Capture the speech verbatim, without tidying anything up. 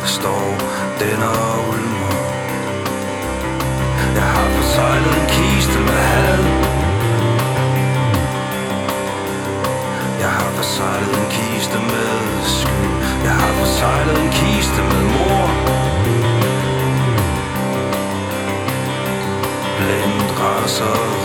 står den og ulmer. Jeg har forsejlet en kiste med had. Jeg har forsejlet en kiste med skyld. Jeg har forsejlet en kiste med mor. Blindt raser